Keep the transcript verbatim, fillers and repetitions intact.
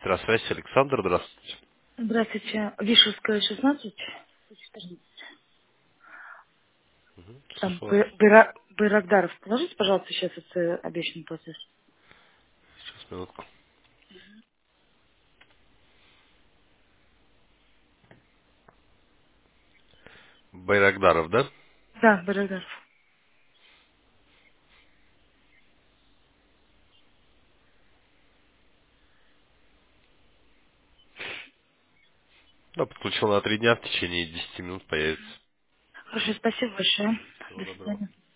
Электросвязь, Александр, здравствуйте. Здравствуйте. Вишевская, шестнадцать. Мгм, Там слышу вас. Бы- Быра- Байрагдаров. Положите, пожалуйста, сейчас это обещанный платеж. Сейчас, минутку. Байрагдаров, да? Да, Байрагдаров. Да, подключил на три дня, в течение десяти минут появится. Хорошо, спасибо большое. Всего До доброго. свидания.